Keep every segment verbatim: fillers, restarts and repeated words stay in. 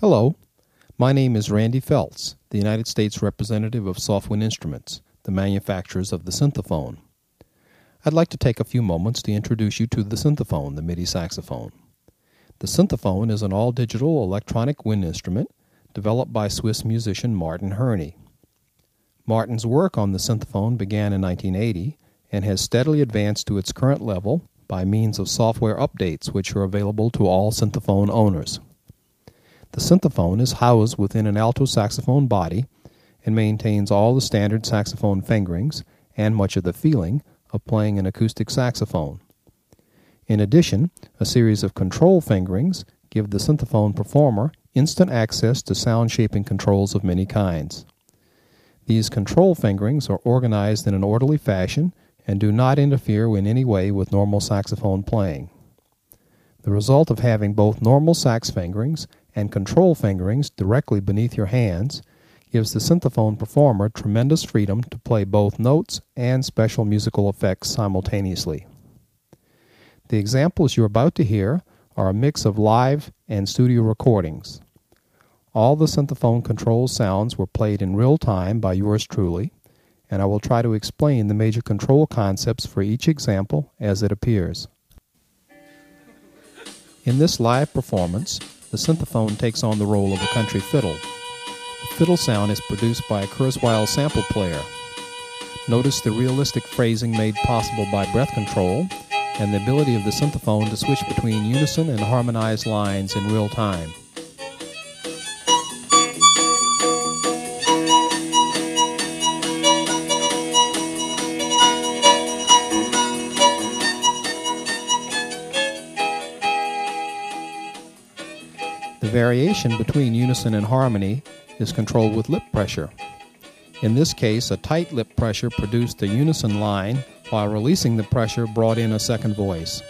Hello, my name is Randy Feltz, the United States representative of Softwind Instruments, the manufacturers of the Synthephone. I'd like to take a few moments to introduce you to the Synthephone, the MIDI saxophone. The Synthephone is an all-digital electronic wind instrument developed by Swiss musician Martin Herney. Martin's work on the Synthephone began in nineteen eighty and has steadily advanced to its current level by means of software updates which are available to all Synthephone owners. The Synthephone is housed within an alto saxophone body and maintains all the standard saxophone fingerings and much of the feeling of playing an acoustic saxophone. In addition, a series of control fingerings give the Synthephone performer instant access to sound shaping controls of many kinds. These control fingerings are organized in an orderly fashion and do not interfere in any way with normal saxophone playing. The result of having both normal sax fingerings and control fingerings directly beneath your hands gives the Synthephone performer tremendous freedom to play both notes and special musical effects simultaneously. The examples you're about to hear are a mix of live and studio recordings. All the Synthephone control sounds were played in real time by yours truly, and I will try to explain the major control concepts for each example as it appears. In this live performance, the Synthephone takes on the role of a country fiddle. The fiddle sound is produced by a Kurzweil sample player. Notice the realistic phrasing made possible by breath control and the ability of the Synthephone to switch between unison and harmonized lines in real time. The variation between unison and harmony is controlled with lip pressure. In this case, a tight lip pressure produced a unison line, while releasing the pressure brought in a second voice.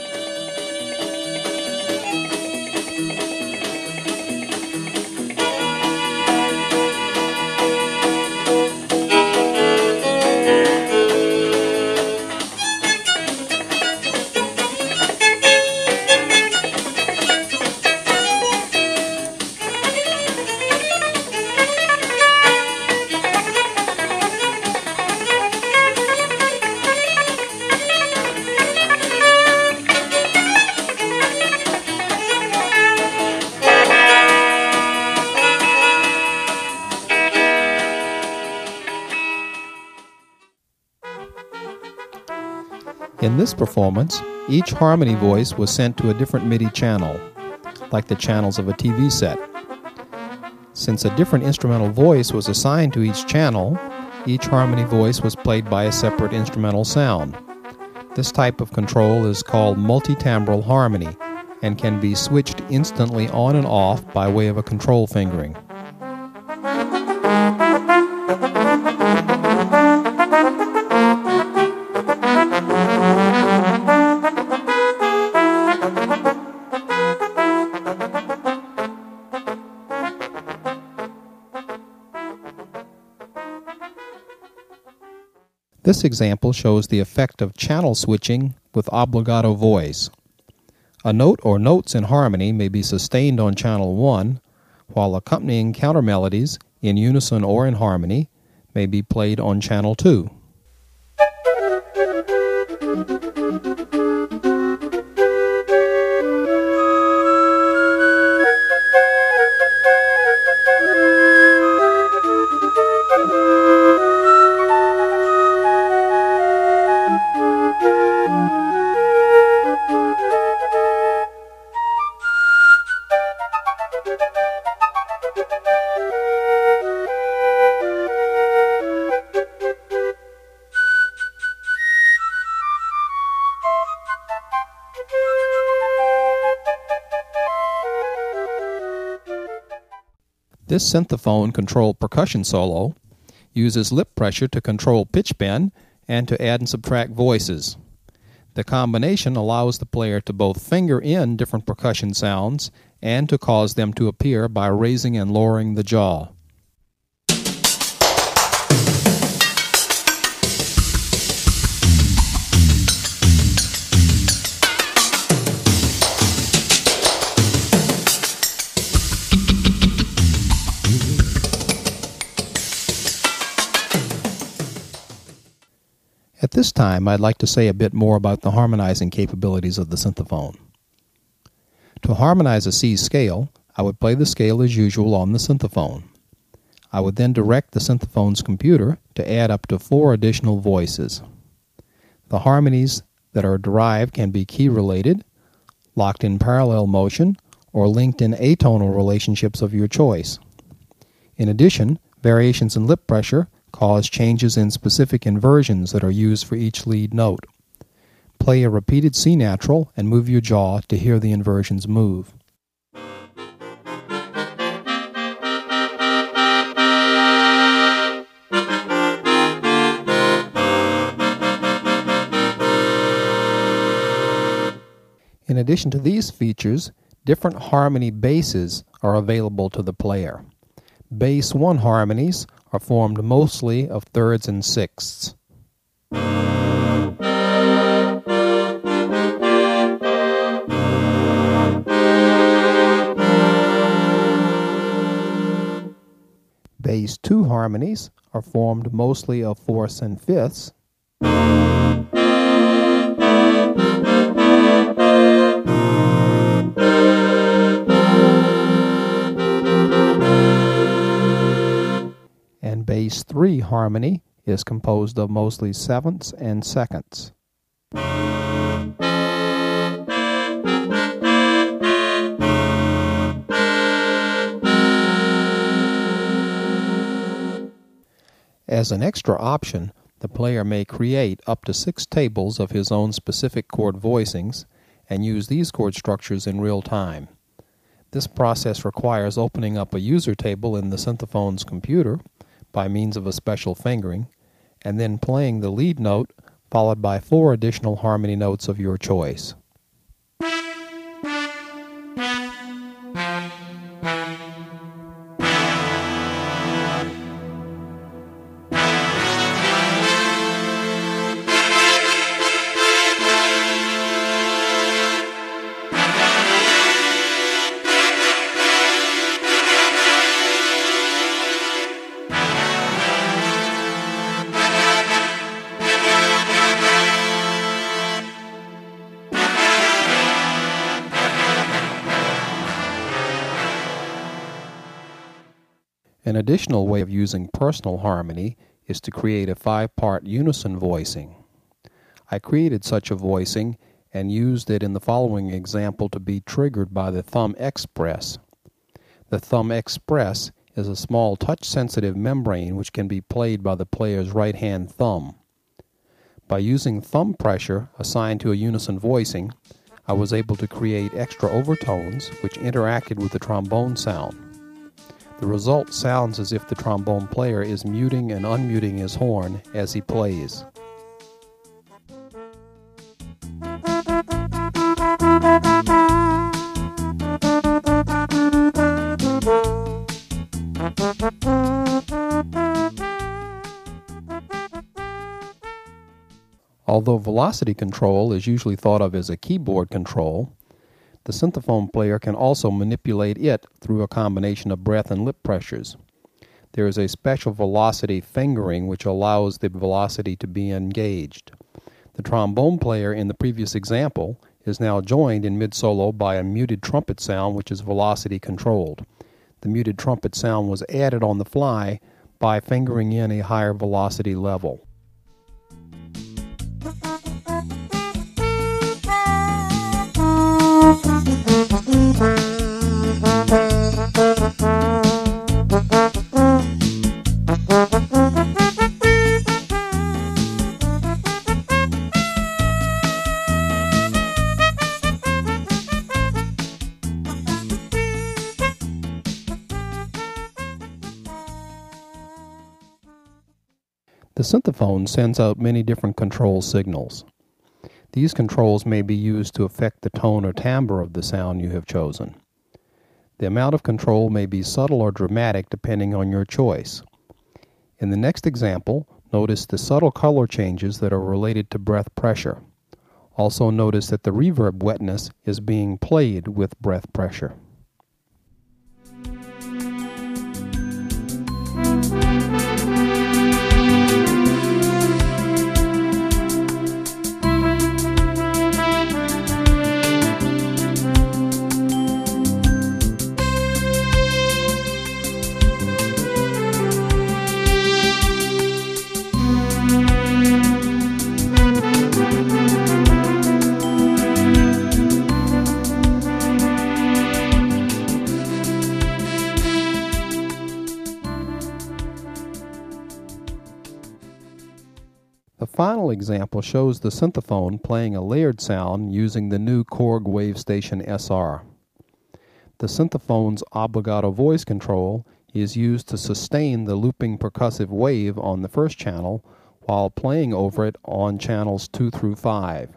In this performance, each harmony voice was sent to a different MIDI channel, like the channels of a T V set. Since a different instrumental voice was assigned to each channel, each harmony voice was played by a separate instrumental sound. This type of control is called multitimbral harmony and can be switched instantly on and off by way of a control fingering. This example shows the effect of channel switching with obligato voice. A note or notes in harmony may be sustained on channel one, while accompanying counter melodies in unison or in harmony may be played on channel two. This Synthephone controlled percussion solo uses lip pressure to control pitch bend and to add and subtract voices. The combination allows the player to both finger in different percussion sounds and to cause them to appear by raising and lowering the jaw. At this time, I'd like to say a bit more about the harmonizing capabilities of the Synthephone. To harmonize a C scale, I would play the scale as usual on the Synthephone. I would then direct the Synthephone's computer to add up to four additional voices. The harmonies that are derived can be key-related, locked in parallel motion, or linked in atonal relationships of your choice. In addition, variations in lip pressure cause changes in specific inversions that are used for each lead note. Play a repeated C natural and move your jaw to hear the inversions move. In addition to these features, different harmony bases are available to the player. Base one harmonies are formed mostly of thirds and sixths. Base two harmonies are formed mostly of fourths and fifths. And base three harmony is composed of mostly sevenths and seconds. As an extra option, the player may create up to six tables of his own specific chord voicings and use these chord structures in real time. This process requires opening up a user table in the Synthephone's computer by means of a special fingering, and then playing the lead note followed by four additional harmony notes of your choice. An additional way of using personal harmony is to create a five-part unison voicing. I created such a voicing and used it in the following example to be triggered by the Thumb Express. The Thumb Express is a small touch-sensitive membrane which can be played by the player's right-hand thumb. By using thumb pressure assigned to a unison voicing, I was able to create extra overtones which interacted with the trombone sound. The result sounds as if the trombone player is muting and unmuting his horn as he plays. Although velocity control is usually thought of as a keyboard control, the Synthephone player can also manipulate it through a combination of breath and lip pressures. There is a special velocity fingering which allows the velocity to be engaged. The trombone player in the previous example is now joined in mid-solo by a muted trumpet sound which is velocity controlled. The muted trumpet sound was added on the fly by fingering in a higher velocity level. The Synthephone sends out many different control signals. These controls may be used to affect the tone or timbre of the sound you have chosen. The amount of control may be subtle or dramatic depending on your choice. In the next example, notice the subtle color changes that are related to breath pressure. Also notice that the reverb wetness is being played with breath pressure. final example shows the Synthephone playing a layered sound using the new Korg WaveStation S R. The Synthephone's obligato voice control is used to sustain the looping percussive wave on the first channel while playing over it on channels two through five.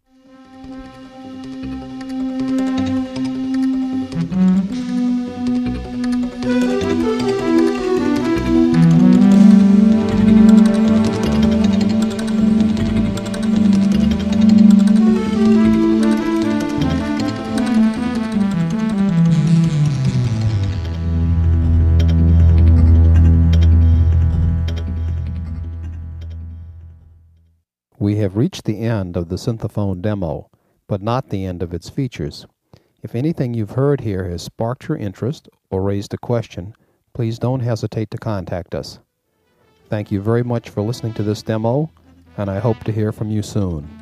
We have reached the end of the Synthephone demo, but not the end of its features. If anything you've heard here has sparked your interest or raised a question, please don't hesitate to contact us. Thank you very much for listening to this demo, and I hope to hear from you soon.